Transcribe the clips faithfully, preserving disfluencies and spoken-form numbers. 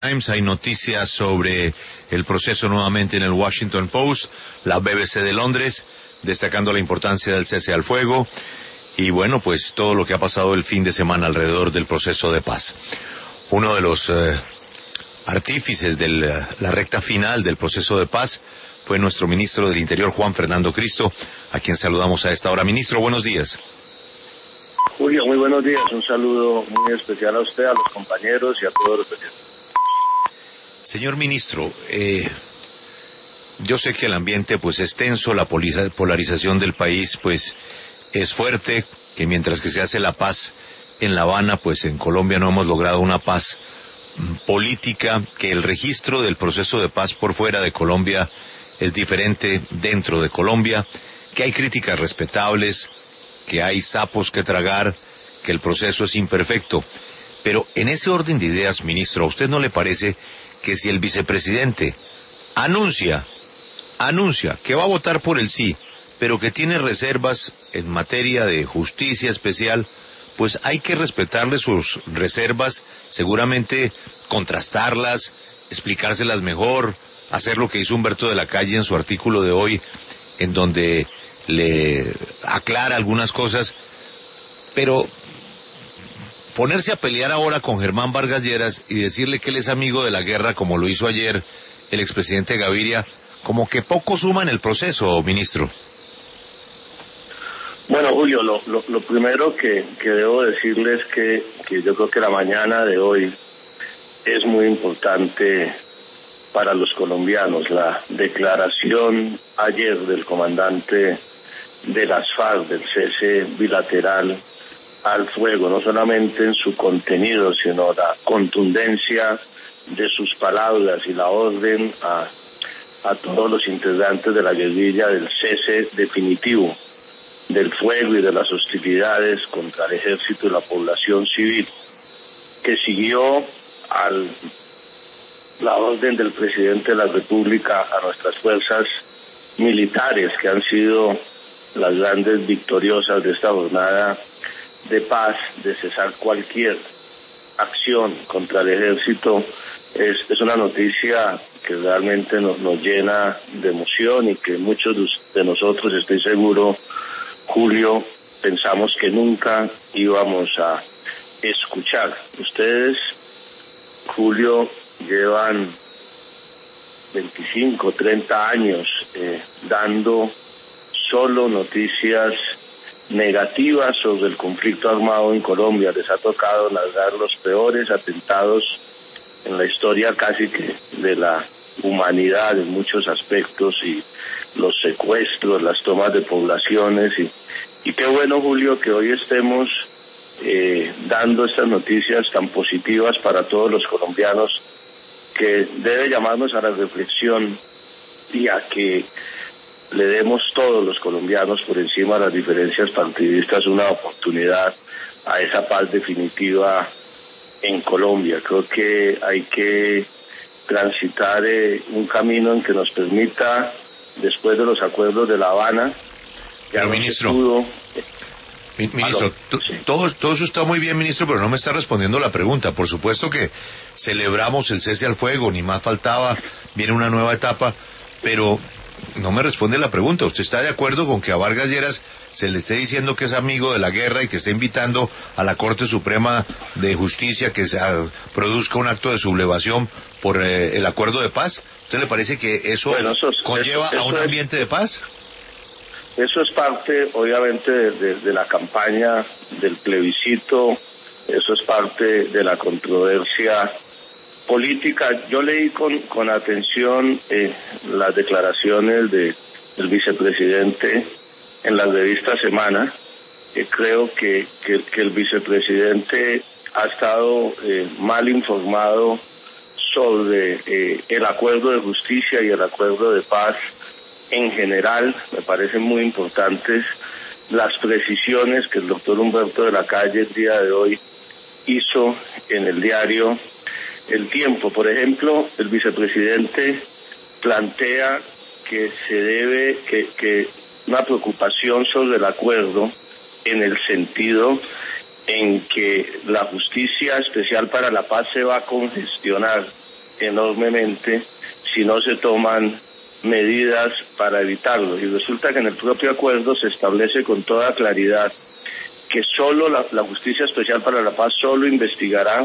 Times, hay noticias sobre el proceso nuevamente en el Washington Post, la B B C de Londres, destacando la importancia del cese al fuego, y bueno, pues todo lo que ha pasado el fin de semana alrededor del proceso de paz. Uno de los eh, artífices de la, la recta final del proceso de paz fue nuestro ministro del Interior, Juan Fernando Cristo, a quien saludamos a esta hora. Ministro, buenos días. Julio, muy buenos días. Un saludo muy especial a usted, a los compañeros y a todos los oyentes. Señor ministro, eh, yo sé que el ambiente pues es tenso, la polarización del país pues es fuerte, que mientras que se hace la paz en La Habana, pues en Colombia no hemos logrado una paz mm, política, que el registro del proceso de paz por fuera de Colombia es diferente dentro de Colombia, que hay críticas respetables, que hay sapos que tragar, que el proceso es imperfecto. Pero en ese orden de ideas, ministro, ¿a usted no le parece que si el vicepresidente anuncia, anuncia que va a votar por el sí, pero que tiene reservas en materia de justicia especial, pues hay que respetarle sus reservas, seguramente contrastarlas, explicárselas mejor, hacer lo que hizo Humberto de la Calle en su artículo de hoy, en donde le aclara algunas cosas, pero ponerse a pelear ahora con Germán Vargas Lleras y decirle que él es amigo de la guerra, como lo hizo ayer el expresidente Gaviria, como que poco suma en el proceso, ministro. Bueno, Julio, lo, lo, lo primero que, que debo decirles es que, que yo creo que la mañana de hoy es muy importante para los colombianos. La declaración ayer del comandante de las FARC, del cese bilateral al fuego, no solamente en su contenido, sino la contundencia de sus palabras y la orden a, a todos los integrantes de la guerrilla del cese definitivo del fuego y de las hostilidades contra el ejército y la población civil, que siguió al la orden del presidente de la República a nuestras fuerzas militares, que han sido las grandes victoriosas de esta jornada de paz, de cesar cualquier acción contra el ejército. Es, es una noticia que realmente nos, nos llena de emoción y que muchos de nosotros, estoy seguro, Julio, pensamos que nunca íbamos a escuchar. Ustedes, Julio, llevan veinticinco, treinta años eh, dando solo noticias negativas sobre el conflicto armado en Colombia. Les ha tocado narrar los peores atentados en la historia casi que de la humanidad en muchos aspectos, y los secuestros, las tomas de poblaciones, y, y qué bueno, Julio, que hoy estemos eh, dando estas noticias tan positivas para todos los colombianos, que debe llamarnos a la reflexión y a que le demos todos los colombianos, por encima de las diferencias partidistas, una oportunidad a esa paz definitiva en Colombia. Creo que hay que transitar eh, un camino en que nos permita, después de los acuerdos de La Habana, pero no ministro, pudo, mi, ministro, sí. todo, todo eso está muy bien, ministro, pero no me está respondiendo la pregunta. Por supuesto que celebramos el cese al fuego, ni más faltaba, viene una nueva etapa, pero no me responde la pregunta. ¿Usted está de acuerdo con que a Vargas Lleras se le esté diciendo que es amigo de la guerra y que está invitando a la Corte Suprema de Justicia que se uh, produzca un acto de sublevación por eh, el acuerdo de paz? ¿Usted le parece que eso, bueno, eso es, conlleva eso, eso a un ambiente es, de paz? Eso es parte, obviamente, de, de, de la campaña del plebiscito. Eso es parte de la controversia política. Yo leí con, con atención eh, las declaraciones de, del vicepresidente en la revista Semana. Eh, creo que, que, que el vicepresidente ha estado eh, mal informado sobre eh, el acuerdo de justicia y el acuerdo de paz en general. Me parecen muy importantes las precisiones que el doctor Humberto de la Calle el día de hoy hizo en el diario El Tiempo. Por ejemplo, el vicepresidente plantea que se debe, que, que una preocupación sobre el acuerdo, en el sentido en que la Justicia Especial para la Paz se va a congestionar enormemente si no se toman medidas para evitarlo. Y resulta que en el propio acuerdo se establece con toda claridad que solo la, la Justicia Especial para la Paz solo investigará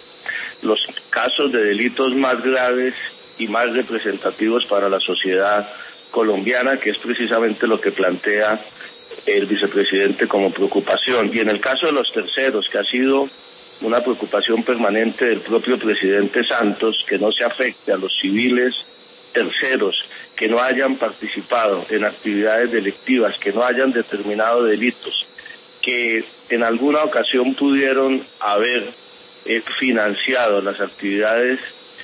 los casos de delitos más graves y más representativos para la sociedad colombiana, que es precisamente lo que plantea el vicepresidente como preocupación. Y en el caso de los terceros, que ha sido una preocupación permanente del propio presidente Santos, que no se afecte a los civiles terceros, que no hayan participado en actividades delictivas, que no hayan determinado delitos, que en alguna ocasión pudieron haber eh, financiado las actividades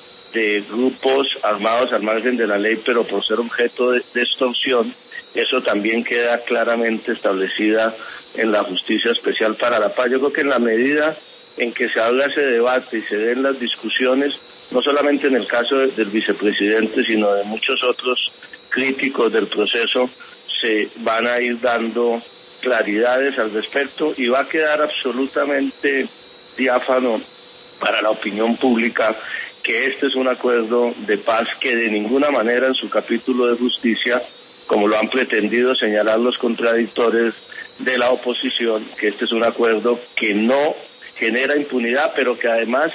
de grupos armados al margen de la ley, pero por ser objeto de, de extorsión, eso también queda claramente establecida en la Justicia Especial para la Paz. Yo creo que en la medida en que se haga ese debate y se den las discusiones, no solamente en el caso de, del vicepresidente, sino de muchos otros críticos del proceso, se van a ir dando claridades al respecto y va a quedar absolutamente diáfano para la opinión pública que este es un acuerdo de paz que de ninguna manera en su capítulo de justicia, como lo han pretendido señalar los contradictores de la oposición, que este es un acuerdo que no genera impunidad, pero que además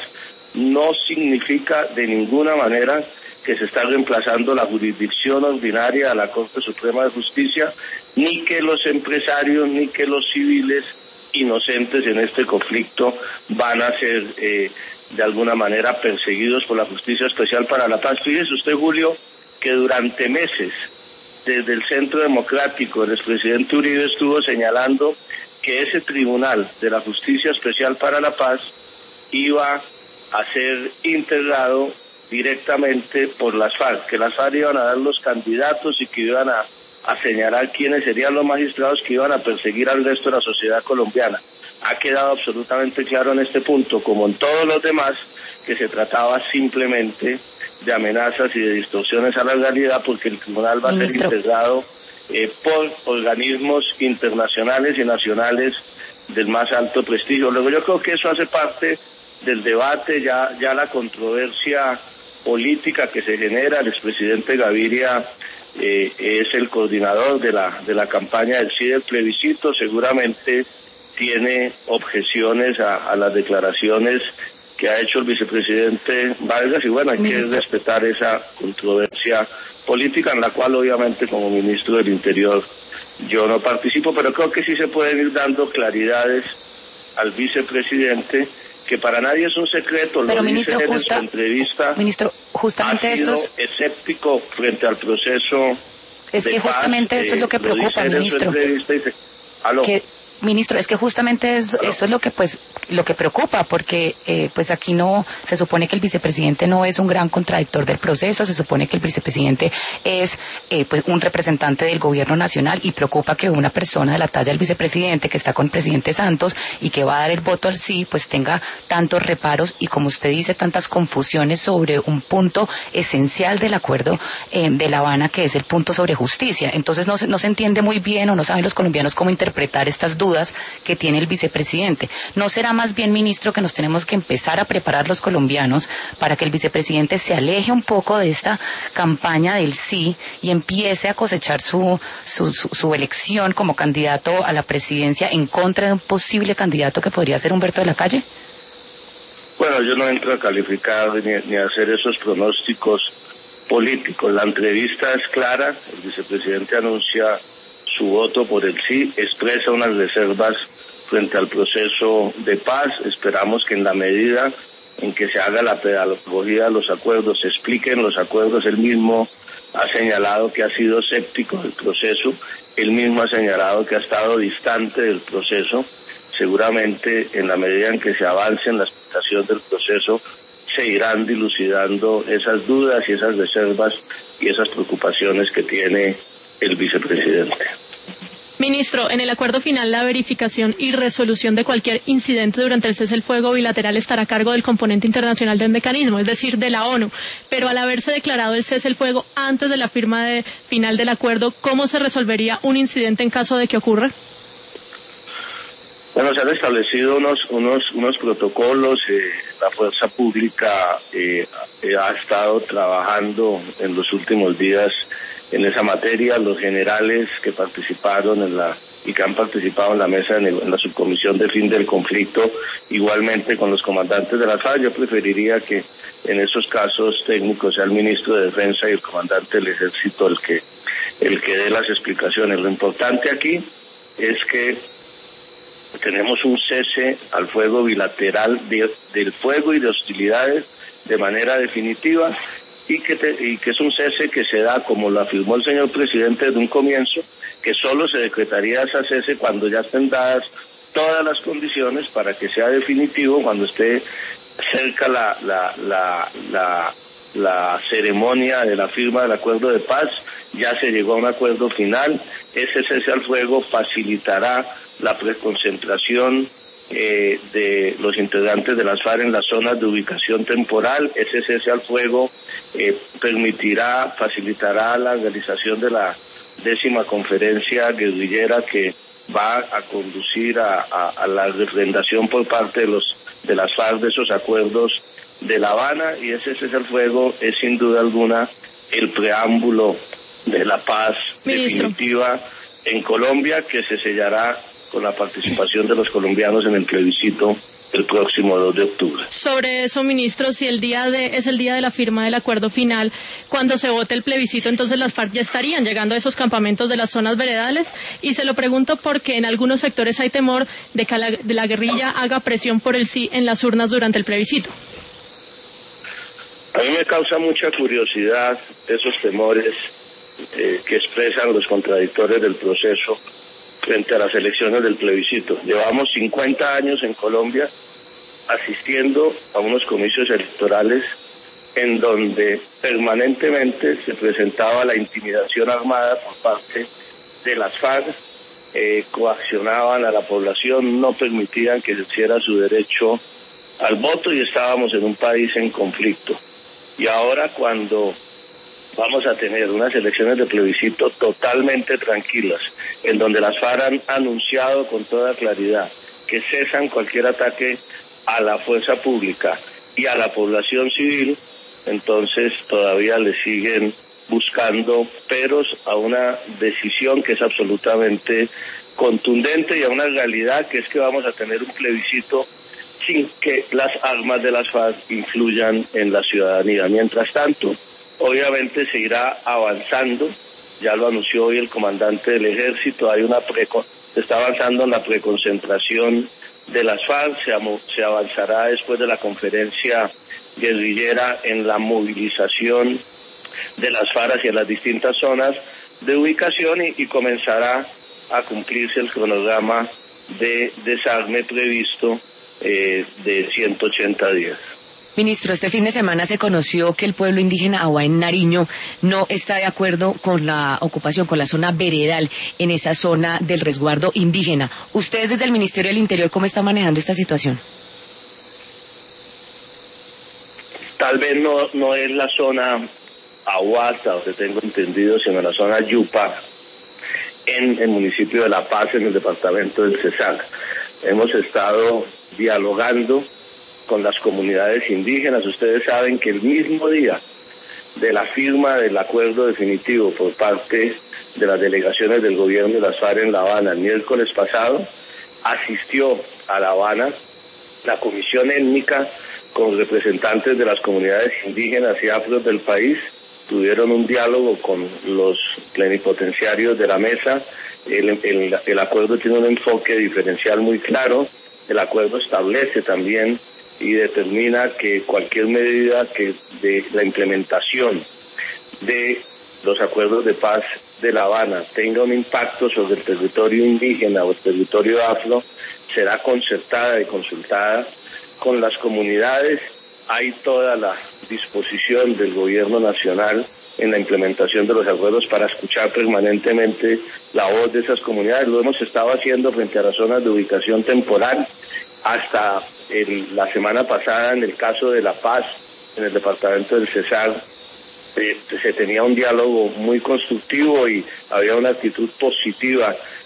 no significa de ninguna manera que se está reemplazando la jurisdicción ordinaria a la Corte Suprema de Justicia, ni que los empresarios, ni que los civiles inocentes en este conflicto van a ser eh, de alguna manera perseguidos por la Justicia Especial para la Paz. Fíjese usted, Julio, que durante meses, desde el Centro Democrático, el expresidente Uribe estuvo señalando que ese tribunal de la Justicia Especial para la Paz iba a ser integrado directamente por las FARC, que las FARC iban a dar los candidatos y que iban a, a señalar quiénes serían los magistrados que iban a perseguir al resto de la sociedad colombiana. Ha quedado absolutamente claro en este punto, como en todos los demás, que se trataba simplemente de amenazas y de distorsiones a la realidad, porque el tribunal va Ministro. a ser integrado eh, por organismos internacionales y nacionales del más alto prestigio. Luego yo creo que eso hace parte del debate, ya, ya la controversia política que se genera. El expresidente Gaviria eh, es el coordinador de la, de la campaña del sí del plebiscito, seguramente tiene objeciones a, a las declaraciones que ha hecho el vicepresidente Vargas, y bueno, hay Ministro. que respetar esa controversia política en la cual obviamente como ministro del Interior yo no participo, pero creo que sí se pueden ir dando claridades al vicepresidente, que para nadie es un secreto, pero lo ministro, dice justa, en su entrevista, ministro, justamente ha sido estos... escéptico frente al proceso. Es que justamente paz, esto eh, es lo que preocupa, lo ministro. Dice, ¿aló? Que Ministro, es que justamente es, eso es lo que pues lo que preocupa, porque eh, pues aquí no se supone que el vicepresidente no es un gran contradictor del proceso, se supone que el vicepresidente es eh, pues un representante del gobierno nacional, y preocupa que una persona de la talla del vicepresidente, que está con el presidente Santos y que va a dar el voto al sí, pues tenga tantos reparos y, como usted dice, tantas confusiones sobre un punto esencial del acuerdo eh, de La Habana, que es el punto sobre justicia. Entonces no se, no se entiende muy bien, o no saben los colombianos cómo interpretar estas dudas que tiene el vicepresidente. ¿No será más bien, ministro, que nos tenemos que empezar a preparar los colombianos para que el vicepresidente se aleje un poco de esta campaña del sí y empiece a cosechar su, su, su, su elección como candidato a la presidencia en contra de un posible candidato que podría ser Humberto de la Calle? Bueno, yo no entro a calificar ni, ni a hacer esos pronósticos políticos. La entrevista es clara, el vicepresidente anuncia su voto por el sí, expresa unas reservas frente al proceso de paz. Esperamos que en la medida en que se haga la pedagogía de los acuerdos, se expliquen los acuerdos. Él mismo ha señalado que ha sido escéptico del proceso, él mismo ha señalado que ha estado distante del proceso. Seguramente en la medida en que se avance en la explicación del proceso, se irán dilucidando esas dudas y esas reservas y esas preocupaciones que tiene el vicepresidente. Ministro, en el acuerdo final, la verificación y resolución de cualquier incidente durante el cese el fuego bilateral estará a cargo del componente internacional del mecanismo, es decir, de la ONU. Pero al haberse declarado el cese el fuego antes de la firma de, final del acuerdo, ¿cómo se resolvería un incidente en caso de que ocurra? Bueno, se han establecido unos unos unos protocolos. Eh, la fuerza pública eh, eh, ha estado trabajando en los últimos días en esa materia. Los generales que participaron en la y que han participado en la mesa en, el, en la subcomisión de fin del conflicto, igualmente con los comandantes de las FARC. Yo preferiría que en esos casos técnicos sea el ministro de Defensa y el comandante del Ejército el que el que dé las explicaciones. Lo importante aquí es que tenemos un cese al fuego bilateral de, del fuego y de hostilidades de manera definitiva y que, te, y que es un cese que se da, como lo afirmó el señor presidente desde un comienzo, que solo se decretaría ese cese cuando ya estén dadas todas las condiciones para que sea definitivo, cuando esté cerca la, la, la, la, la ceremonia de la firma del acuerdo de paz. Ya se llegó a un acuerdo final. Ese cese al fuego facilitará la preconcentración eh, de los integrantes de las FARC en las zonas de ubicación temporal. Ese cese al fuego eh, permitirá, facilitará la realización de la décima conferencia guerrillera que va a conducir a, a, a la refrendación por parte de los de las FARC de esos acuerdos de La Habana, y ese cese al fuego es sin duda alguna el preámbulo de la paz Ministro. definitiva en Colombia, que se sellará con la participación de los colombianos en el plebiscito el próximo dos de octubre. Sobre eso, ministro, si el día de es el día de la firma del acuerdo final, cuando se vote el plebiscito, entonces las FARC ya estarían llegando a esos campamentos de las zonas veredales, y se lo pregunto porque en algunos sectores hay temor de que la, de la guerrilla haga presión por el sí en las urnas durante el plebiscito. A mí me causa mucha curiosidad esos temores eh, que expresan los contradictores del proceso frente a las elecciones del plebiscito. Llevamos cincuenta años en Colombia asistiendo a unos comicios electorales en donde permanentemente se presentaba la intimidación armada por parte de las FARC, eh, coaccionaban a la población, no permitían que ejerciera su derecho al voto, y estábamos en un país en conflicto. Y ahora, cuando vamos a tener unas elecciones de plebiscito totalmente tranquilas, en donde las FARC han anunciado con toda claridad que cesan cualquier ataque a la fuerza pública y a la población civil, entonces todavía le siguen buscando peros a una decisión que es absolutamente contundente y a una realidad que es que vamos a tener un plebiscito sin que las armas de las FARC influyan en la ciudadanía. Mientras tanto, obviamente se irá avanzando, ya lo anunció hoy el comandante del Ejército, hay una preco, se está avanzando en la preconcentración de las FARC, se, se avanzará después de la conferencia guerrillera en la movilización de las FARC hacia las distintas zonas de ubicación y, y comenzará a cumplirse el cronograma de desarme previsto eh, de ciento ochenta días. Ministro, este fin de semana se conoció que el pueblo indígena Awá en Nariño no está de acuerdo con la ocupación, con la zona veredal en esa zona del resguardo indígena. ¿Ustedes desde el Ministerio del Interior cómo están manejando esta situación? Tal vez no, no es la zona Aguata, o que tengo entendido, sino la zona Yupa, en el municipio de La Paz, en el departamento del Cesar. Hemos estado dialogando con las comunidades indígenas. Ustedes saben que el mismo día de la firma del acuerdo definitivo por parte de las delegaciones del gobierno de las FARC en La Habana, el miércoles pasado, asistió a La Habana la comisión étnica con representantes de las comunidades indígenas y afros del país. Tuvieron un diálogo con los plenipotenciarios de la mesa. El, el, el acuerdo tiene un enfoque diferencial muy claro. El acuerdo establece también y determina que cualquier medida que de la implementación de los acuerdos de paz de La Habana tenga un impacto sobre el territorio indígena o el territorio afro, será concertada y consultada con las comunidades. Hay toda la disposición del gobierno nacional en la implementación de los acuerdos para escuchar permanentemente la voz de esas comunidades. Lo hemos estado haciendo frente a las zonas de ubicación temporal. Hasta el, la semana pasada, en el caso de La Paz, en el departamento del Cesar, eh, se tenía un diálogo muy constructivo y había una actitud positiva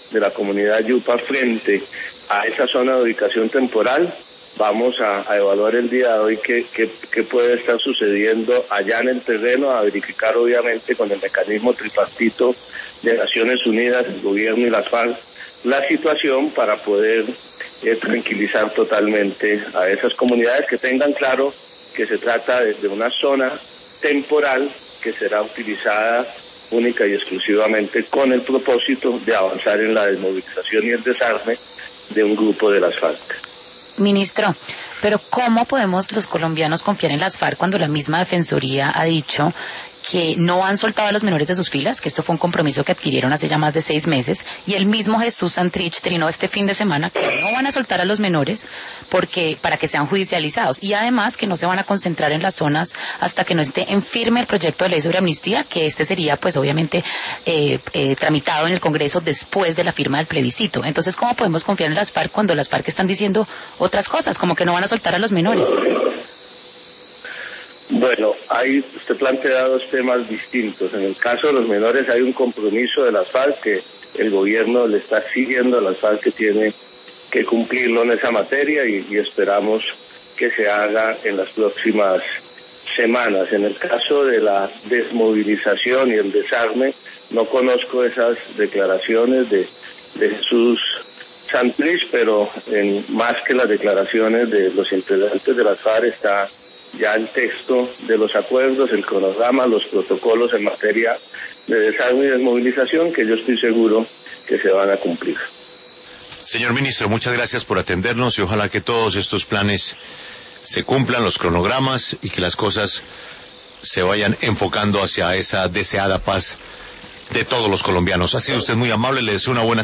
de la comunidad yupa frente a esa zona de ubicación temporal. Vamos a, a evaluar el día de hoy qué, qué, qué puede estar sucediendo allá en el terreno, a verificar obviamente con el mecanismo tripartito de Naciones Unidas, el gobierno y las FARC, la situación para poder eh, tranquilizar totalmente a esas comunidades, que tengan claro que se trata de, de una zona temporal que será utilizada única y exclusivamente con el propósito de avanzar en la desmovilización y el desarme de un grupo de las FARC. Ministro, pero ¿cómo podemos los colombianos confiar en las FARC cuando la misma Defensoría ha dicho que no han soltado a los menores de sus filas, que esto fue un compromiso que adquirieron hace ya más de seis meses, y el mismo Jesús Santrich trinó este fin de semana que no van a soltar a los menores porque para que sean judicializados, y además que no se van a concentrar en las zonas hasta que no esté en firme el proyecto de ley sobre amnistía, que este sería pues obviamente eh, eh, tramitado en el Congreso después de la firma del plebiscito? Entonces, ¿cómo podemos confiar en las FARC cuando las FARC están diciendo otras cosas, como que no van a soltar a los menores? Bueno, ahí usted plantea dos temas distintos. En el caso de los menores hay un compromiso de las FARC que el gobierno le está siguiendo a las FARC, que tiene que cumplirlo en esa materia, y, y esperamos que se haga en las próximas semanas. En el caso de la desmovilización y el desarme, no conozco esas declaraciones de, de Jesús Santrich, pero en, más que las declaraciones de los integrantes de las FARC, está ya el texto de los acuerdos, el cronograma, los protocolos en materia de desarme y desmovilización, que yo estoy seguro que se van a cumplir. Señor ministro, muchas gracias por atendernos y ojalá que todos estos planes se cumplan, los cronogramas, y que las cosas se vayan enfocando hacia esa deseada paz de todos los colombianos. Ha sido usted muy amable, le deseo una buena